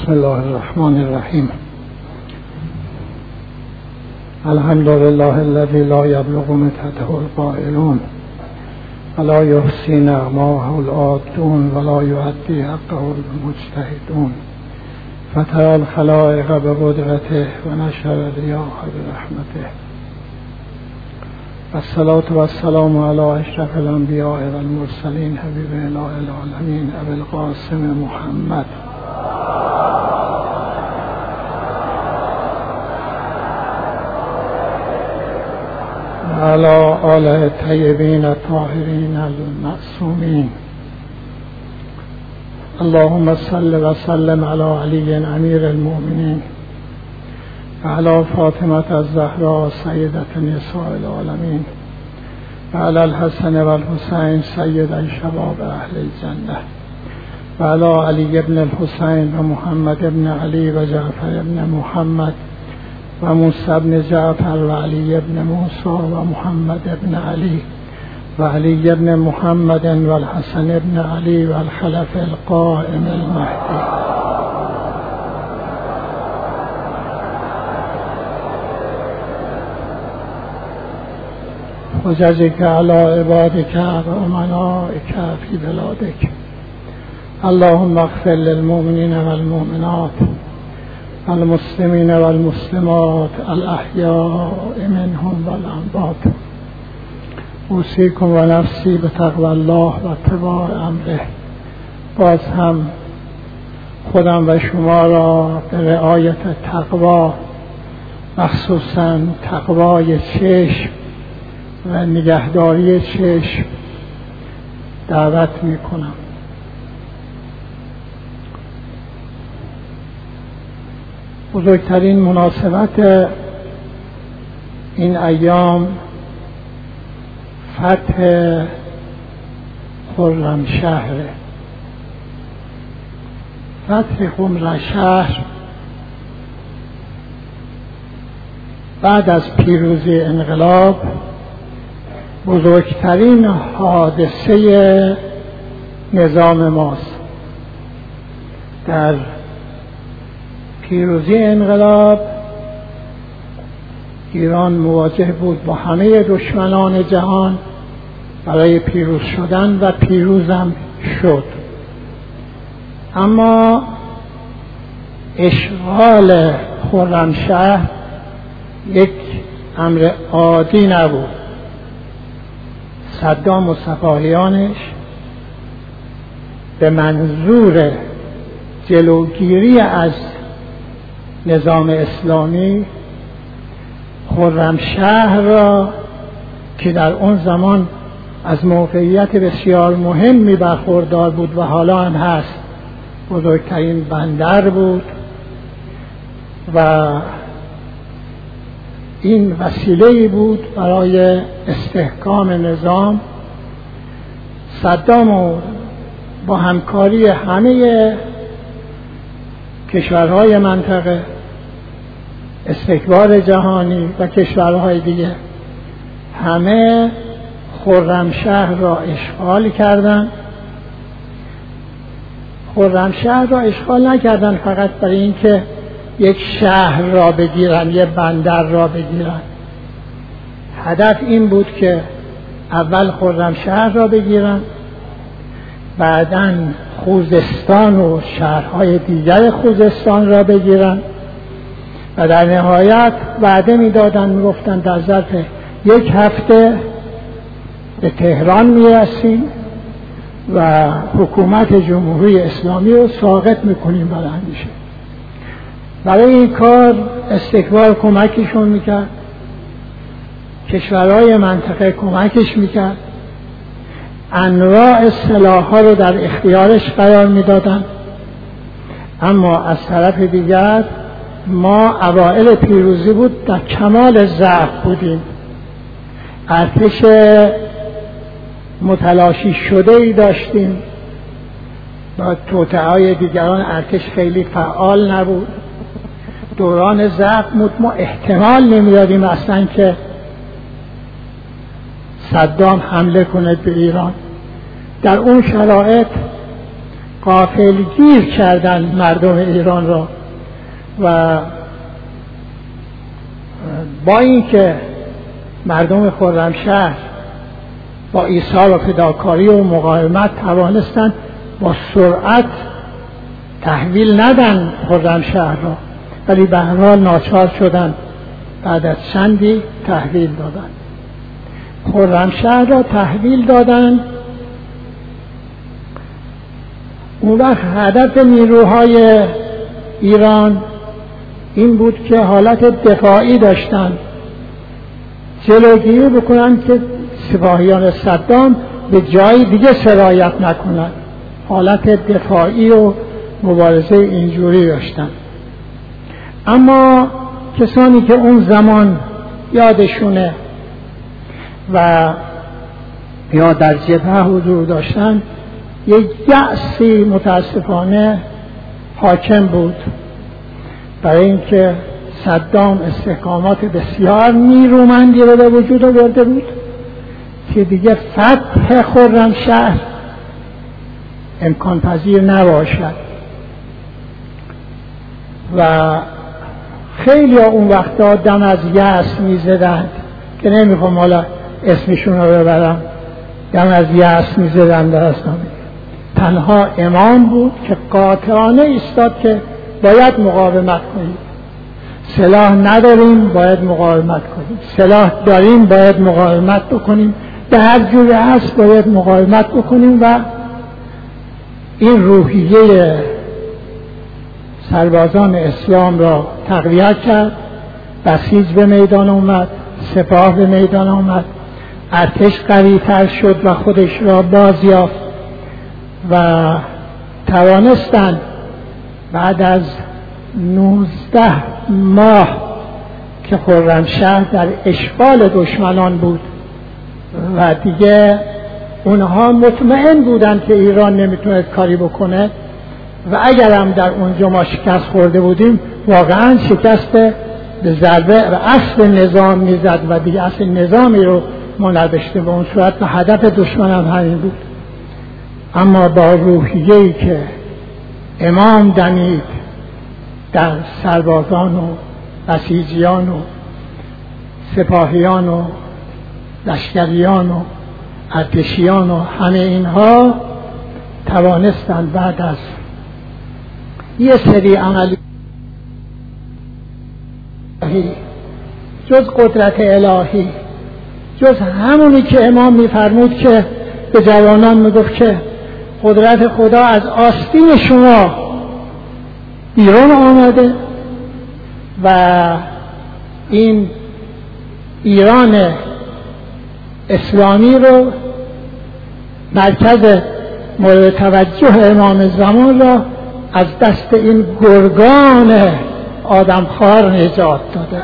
بسم الله الرحمن الرحیم. الحمد لله الذي لا يبلغ مدحه القائلون ولا يحصي نغماه العادون ولا يؤدي حقه المجتهدون فترى الخلائق بقدرته ونشر الرياح برحمته. الصلاة والسلام على أشرف الأنبياء والمرسلين حبيب إله العالمين أبي القاسم محمد وعلى آله الطيبين الطاهرين المعصومين. اللهم صل وسلم على علي أمير المؤمنين وعلى فاطمة الزهراء سيدة نساء العالمين وعلى الحسن والحسين سيد شباب أهل الجنة وعلى علي بن الحسين ومحمد بن علي وجعفر بن محمد وموسى بن جعفر وعلي بن موسى ومحمد بن علي وعلي بن محمد والحسن بن علي والخلف القائم المهدي. حججك على عبادك وأمنائك في بلادك. اللهم اغفر للمؤمنين والمؤمنات المسلمين والمسلمات الأحياء منهم والأموات. اوصیکم و نفسی به تقوی الله و اتباع امره. باز هم خودم و شما را به رعایت تقوا، مخصوصا تقوای چشم و نگهداری چشم دعوت می کنم. بزرگترین مناسبت این ایام فتح خرمشهر. فتح خرمشهر بعد از پیروزی انقلاب بزرگترین حادثه نظام ماست. در پیروزی انقلاب ایران مواجه بود با همه دشمنان جهان برای پیروز شدن و پیروزم شد. اما اشغال خرمشهر یک امر عادی نبود. صدام و سپاهیانش به منظور جلوگیری از نظام اسلامی خرمشهر را که در اون زمان از موقعیت بسیار مهمی برخوردار بود و حالا هم هست، بزرگترین بندر بود و این وسیله‌ای بود برای استحکام نظام. صدام با همکاری همه کشورهای منطقه، استکبار جهانی و کشورهای دیگه، همه خرمشهر را اشغال کردند. خرمشهر را اشغال نکردند فقط برای اینکه یک شهر را بگیرن، یک بندر را بگیرن. هدف این بود که اول خرمشهر را بگیرن، بعداً خوزستان و شهرهای دیگر خوزستان را بگیرن و در نهایت وعده میدادن، میگفتن در ظرف یک هفته به تهران میرسیم و حکومت جمهوری اسلامی رو ساقط میکنیم برای همیشه. برای این کار استکبار کمکشون میکرد، کشورهای منطقه کمکش میکرد، انواع سلاح‌ها رو در اختیارش قرار میدادن. اما از طرف دیگر ما اوائل پیروزی بود در کمال ضعف بودیم. ارتش متلاشی شده ای داشتیم، با توطئه‌های دیگران ارتش خیلی فعال نبود. دوران ضعف بود، ما احتمال نمیدادیم اصلا که صدام حمله کنه به ایران. در اون شرایط غافلگیر کردند مردم ایران را و با اینکه مردم خرمشهر با ایثار و فداکاری و مقاومت توانستند با سرعت تحویل ندن خرمشهر را، ولی به هر حال ناچار شدند بعد از چندی تحویل دادند. خرمشهر را تحویل دادند. اون وقت هدف نیروهای ایران این بود که حالت دفاعی داشتن، جلوگیری بکنن که سپاهیان صدام به جای دیگه سرایت نکنن. حالت دفاعی و مبارزه اینجوری داشتن. اما کسانی که اون زمان یادشونه و یا در جبهه حضور داشتن، یک یأسی متاسفانه حاکم بود، برای اینکه صدام استحکامات بسیار نیرومندی رو به وجود آورده بود که دیگه فتح خرمشهر امکان پذیر نباشد و خیلی اون وقتا دم از یأس میزدند که نمیخوام حالا اسمشون رو ببرم، دم از یأس میزدند در اسلامی. تنها امام بود که قاطعانه ایستاد که باید مقاومت کنیم، سلاح نداریم باید مقاومت کنیم، سلاح داریم باید مقاومت بکنیم، به هر جوری هست باید مقاومت بکنیم و این روحیه سربازان اسلام را تقویت کرد. بسیج به میدان اومد، سپاه به میدان اومد، ارتش قوی‌تر شد و خودش را باز یافت و توانستند بعد از 19 ماه که خرمشهر در اشغال دشمنان بود و دیگه اونها مطمئن بودند که ایران نمیتونه کاری بکنه و اگر هم در اونجا ما شکست خورده بودیم واقعا شکست به ضربه و اصل نظام میزد و دیگه اصل نظامی رو ما نداشتیم، به اون صورت و هدف دشمن هم همین بود. اما با روحیه‌ای که امام دمید در سربازان و بسیجیان و سپاهیان و لشکریان و ارتشیان و همه اینها توانستند بعد از یه سری عملی جز قدرت الهی، جز همونی که امام میفرمود که به جوانان میگفت که قدرت خدا از آستین شما بیرون آمده و این ایران اسلامی رو مرکز مورد توجه امام زمان را از دست این گرگان آدمخوار نجات داده.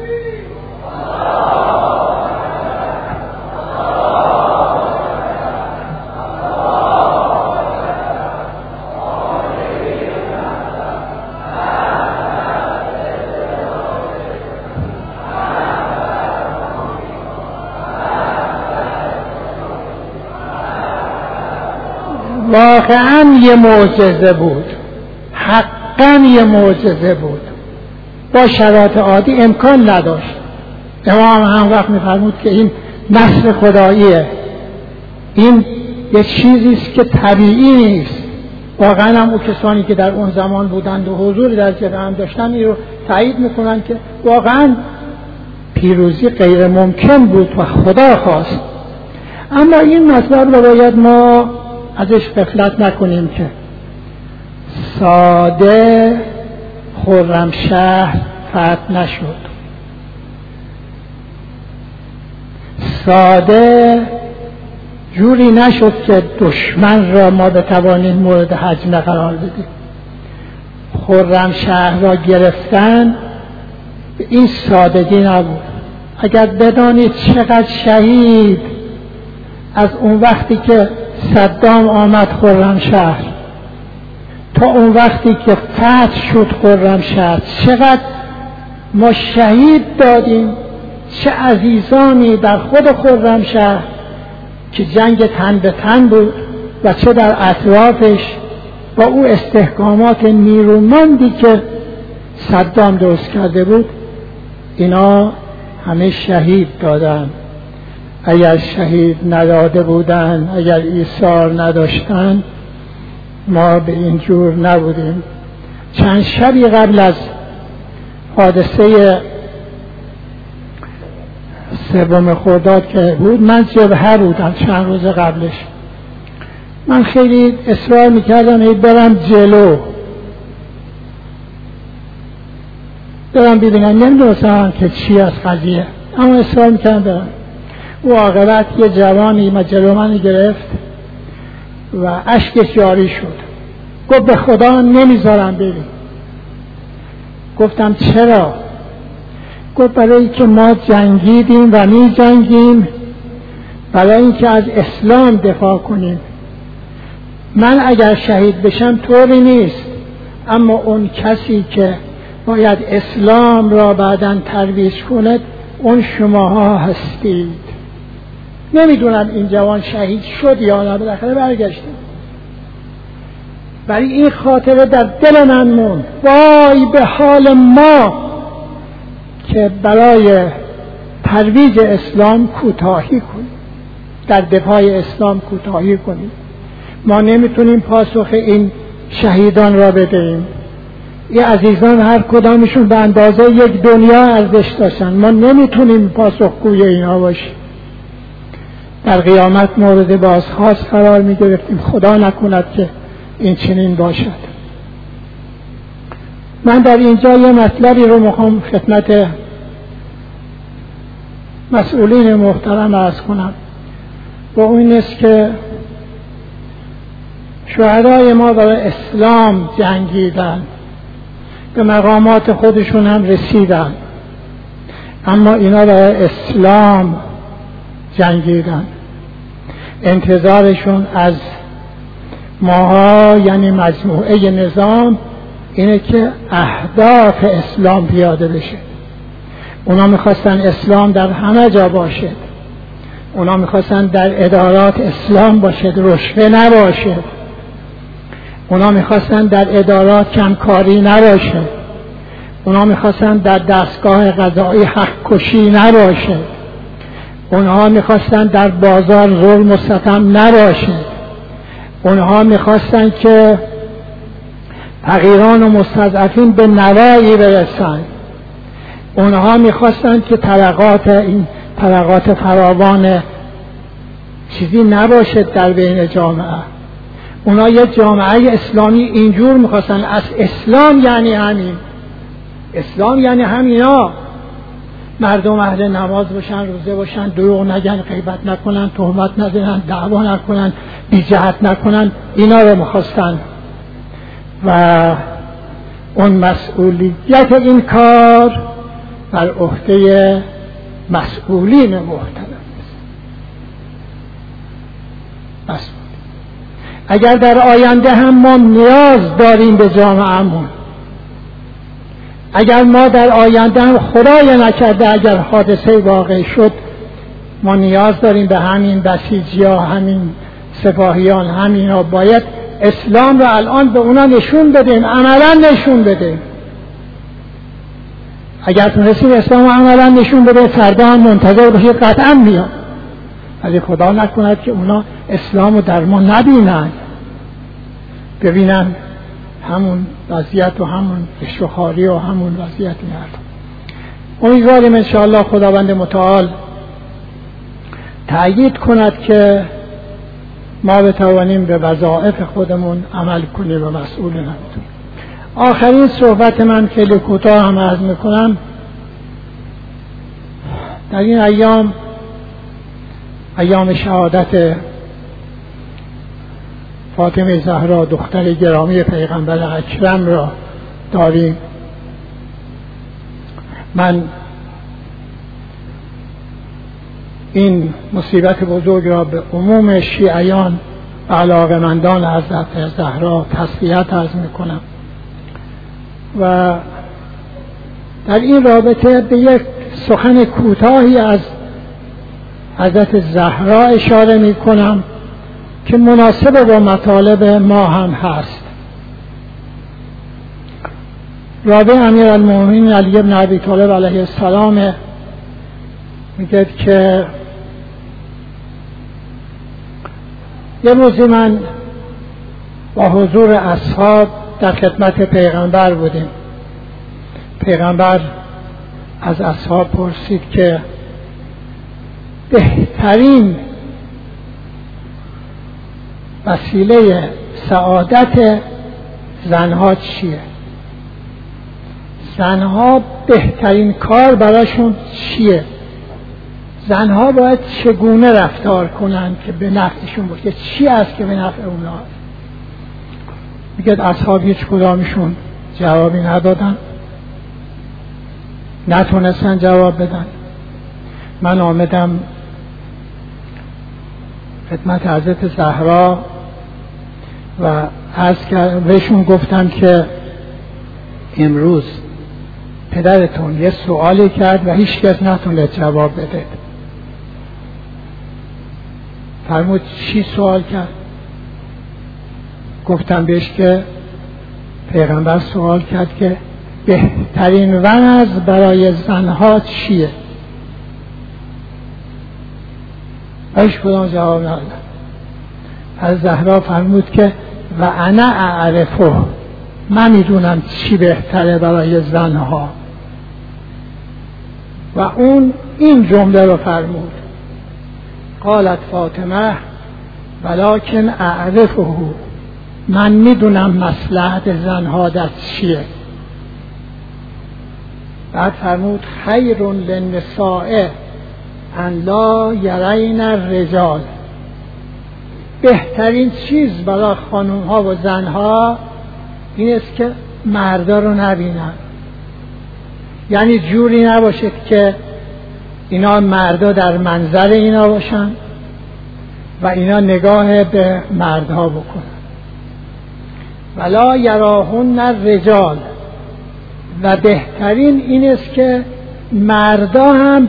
واقعا یه معجزه بود، حقا یه معجزه بود، با شرایط عادی امکان نداشت. امام هم وقت می‌فرمود که این نصر خداییه، این یه چیزیست که طبیعی نیست. واقعا هم اون کسانی که در اون زمان بودند و حضور در جبهه هم داشتن این رو تایید میکنن که واقعا پیروزی غیر ممکن بود و خدا خواست. اما این مطلب رو باید ما ازش غفلت نکنیم که ساده خرمشهر فتح نشد، ساده جوری نشد که دشمن را ما بتوانیم مورد هجمه قرار بدیم. خرمشهر را گرفتن به این سادگی نبود. اگر بدانید چقدر شهید از اون وقتی که صدام آمد خرمشهر تا اون وقتی که فتح شد خرمشهر، چقدر ما شهید دادیم، چه عزیزانی در خود خرمشهر که جنگ تن به تن بود و چه در اطرافش با او استحکامات نیرومندی که صدام درست کرده بود، اینا همه شهید دادن. اگر شهید نداده بودن، اگر ایثار نداشتن، ما به این جور نبودیم. چند شبی قبل از حادثه 3 خرداد که بود، من جبهه بودم. چند روز قبلش من خیلی اصرار میکردم برم جلو، برم ببینم، نمیدونستم که چی از قضیه، اما اصرار میکردم برم. او عاقبت یه جوانی جلو من گرفت و اشکش جاری شد. گفت به خدا نمیذارم بری. گفتم چرا؟ گفت برای اینکه ما جنگیدیم و می جنگیم برای اینکه از اسلام دفاع کنیم. من اگر شهید بشم طوری نیست، اما اون کسی که باید اسلام را بعداً ترویج کند، اون شماها هستید. نمیدونم این جوان شهید شد یا نه، بالاخره برگشتیم. ولی این خاطره در دل من موند. وای به حال ما که برای ترویج اسلام کوتاهی کنیم، در دفاع اسلام کوتاهی کنیم. ما نمیتونیم پاسخ این شهیدان را بدهیم. این عزیزان هر کدامشون به اندازه یک دنیا ارزش داشتن. ما نمیتونیم پاسخگوی اینا باشیم. در قیامت مورد بازخواست قرار میگرفتیم. خدا نکند که این چنین باشد. من در اینجا یه مطلبی رو میخوام خدمت مسئولین محترم عرض کنم، و اون است که شهدای ما برای اسلام جنگیدن، به مقامات خودشون هم رسیدن، اما اینا برای اسلام جنگیدن. انتظارشون از ماها، یعنی مجموعه نظام، اینه که اهداف اسلام پیاده بشه. اونا میخواستن اسلام در همه جا باشه. اونا میخواستن در ادارات اسلام باشه، رشوه نباشه. اونا میخواستن در ادارات کمکاری نباشه. اونا میخواستن در دستگاه قضایی حق کشی نباشه. اونها میخواستن در بازار ظلم و ستم نباشه. اونها میخواستن که فقیران و مستضعفین به نوایی برسن. اونها میخواستن که طبقات فراوان چیزی نباشه در بین جامعه. اونها یه جامعه اسلامی اینجور میخواستن. از اسلام یعنی همین. اسلام یعنی همینا. مردم اهل نماز باشن، روزه باشن، دروغ نگن، غیبت نکنن، تهمت نزنن، دعوا نکنن، بیجهت نکنن. اینا رو میخواستن و اون مسئولیت این کار بر عهده مسئولین محترم است. اگر در آینده هم ما نیاز داریم به جامعه‌مون، اگر ما در آینده هم خدای نکرده اگر حادثه واقع شد، ما نیاز داریم به همین بسیجی‌ها، همین سپاهیان، همینا باید اسلام رو الان به اونا نشون بدیم، عملا نشون بدیم. اگر تونستیم اسلام رو عملا نشون بده، فردا هم منتظر باشید قطعا میاد. ولی خدا نکند که اونا اسلام رو در ما نبینن، ببینن همون وضعیت و همون رشوه‌خواری و همون وضعیت مردم. امیدواریم انشاءالله خداوند متعال تأیید کند که ما بتوانیم به وظایف خودمون عمل کنیم و مسئول نبودیم. آخرین صحبت من خیلی کوتاه هم عرض میکنم. در این ایام شهادت فاطمه زهرا دختر گرامی پیغمبر اکرم را داریم. من این مصیبت بزرگ را به عموم شیعیان و علاقه‌مندان حضرت زهرا تسلیت عرض میکنم و در این رابطه به یک سخن کوتاهی از حضرت زهرا اشاره میکنم که مناسب با مطالب ما هم هست. رابع امیرالمومنین علی بن ابی طالب علیه السلام میگه که یه روزی من با حضور اصحاب در خدمت پیغمبر بودیم. پیغمبر از اصحاب پرسید که بهترین وسیله سعادت زنها چیه؟ زنها بهترین کار براشون چیه؟ زنها باید چگونه رفتار کنن که به نفعشون باشه؟ چی است که به نفع اونها است؟ میگه اصحاب هیچ کدامشون جوابی ندادن، نتونستن جواب بدن. من آمدم خدمت حضرت زهرا و بهشون گفتم که امروز پدرتون یه سوالی کرد و هیچ کس نتونست جواب بده. فرمود چی سوال کرد؟ گفتم بهش که پیغمبر سوال کرد که بهترین وضع برای زنها چیه؟ هیچ کدام جواب ندادن. از زهرا فرمود که و انا اعرفه، من میدونم چی بهتره برای زنها. و اون این جمله رو فرمود: قالت فاطمه ولکن اعرفه، من میدونم مصلحت زنها در چیه. بعد فرمود خیر للنساء ان لا یرین الرجال، بهترین چیز برای خانم ها و زنها این است که مردا رو نبینن. یعنی جوری نباشه که اینا مردا در منظر اینا باشن و اینا نگاه به مردها بکنن. ولا یراهن الرجال، و بهترین این است که مردا هم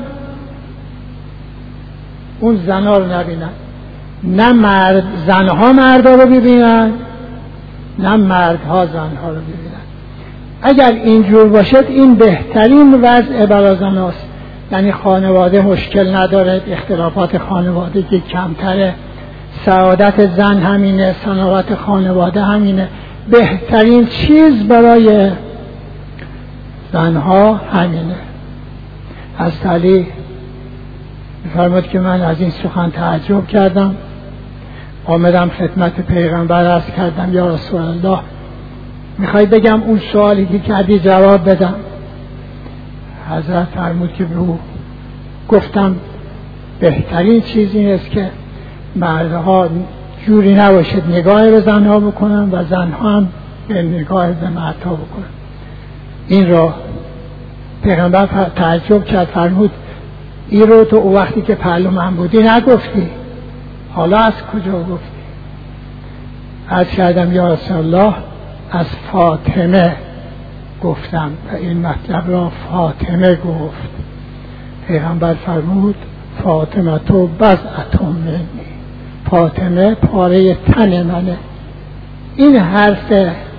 اون زنها رو نبینن. نه زنها مردا رو ببینن، نه مردها زنها رو ببینن. اگر اینجور باشد این بهترین وضع برای زناست. یعنی خانواده مشکل نداره، اختلافات خانوادگی کمتره، سعادت زن همینه، سعادت خانواده همینه. بهترین چیز برای زنها همینه. از علی فرمود که من از این سخن تعجب کردم، آمدم خدمت پیغمبر عرض کردم یا رسول الله میخوای بگم اون سوالی که کردی جواب بدم؟ حضرت فرمود که بگو. گفتم بهترین چیز این است که مردها جوری نباشد نگاه به زنها بکنن و زنها هم به نگاه به مردها بکنن. این را پیغمبر تعجب کرد، فرمود این رو تو وقتی که پهلو من بودی نگفتی، حالا از کجا گفتی؟ عرض کردم یا رسول الله از فاطمه گفتم و این مطلب را فاطمه گفت. پیغمبر فرمود فاطمه تو بضعة منی، فاطمه پاره تن منه. این حرف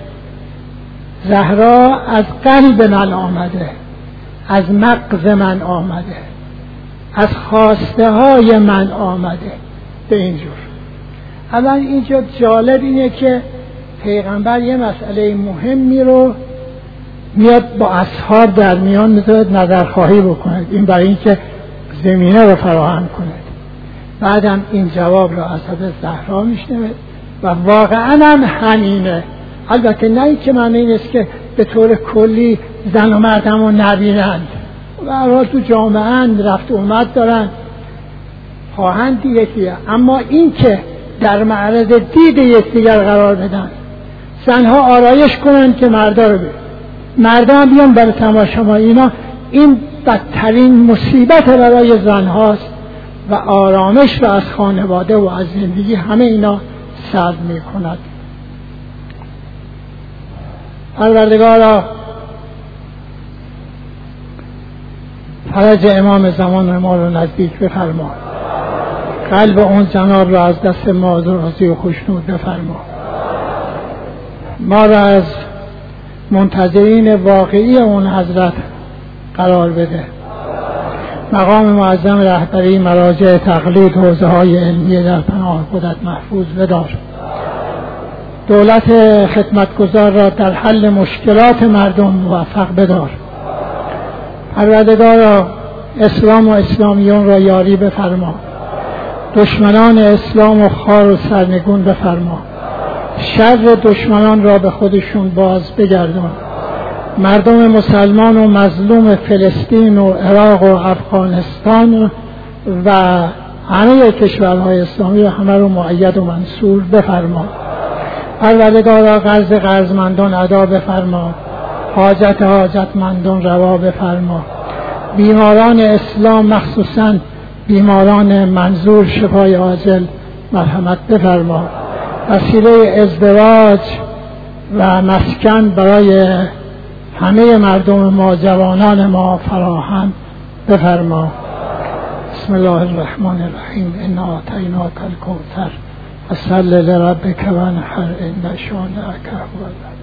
زهرا از قلب من آمده، از مغز من آمده، از خواسته های من آمده. به اینجور اول اینجا جالب اینه که پیغمبر یه مسئله مهمی رو میاد با اصحاب در میان میذارد نظرخواهی بکنه، این برای اینکه زمینه رو فراهم کنه. بعدم این جواب رو از حضرت زهرا میشنوه و واقعا هم همینه. البته نه که معنی این است که به طور کلی زن و مرد هم رو نبینند، و هر تو جامعه رفت اومد دارن، خواهند یکیه، اما این که در معرض دید یکدیگر قرار بدن، زنها آرایش کنن که مردا رو ببینن، مردا هم بیان برای تماشا، اینا این بدترین مصیبت برای زنهاست و آرامش رو از خانواده و از زندگی همه اینا سلب می کند. پروردگارا فرج امام زمان ما رو نزدیک بفرما، قلب اون جناب را از دست ما راضی و خوشنود بفرما، ما را از منتظرین واقعی اون حضرت قرار بده. مقام معظم رهبری مراجع تقلید حوزه‌های علمیه در پناه خودت محفوظ بدار. دولت خدمتگزار را در حل مشکلات مردم موفق بدار. پروردگارا اسلام و اسلامیون را یاری بفرما، دشمنان اسلام و خوار و سرنگون بفرما، شر دشمنان را به خودشون باز بگردان. مردم مسلمان و مظلوم فلسطین و عراق و افغانستان و همه کشورهای اسلامی همه رو مؤید و منصور بفرما. پروردگارا قرض قرضمندان ادا بفرما، حاجت حاجتمندان روا بفرما. بیماران اسلام مخصوصاً بیماران منظور شفای عاجل مرحمت بفرما. وسیله ازدواج و مسکن برای همه مردم ما، جوانان ما فراهم بفرما. بسم الله الرحمن الرحیم. انا اعطیناک الکوثر فصل لربک وانحر ان شانئک هو الابتر.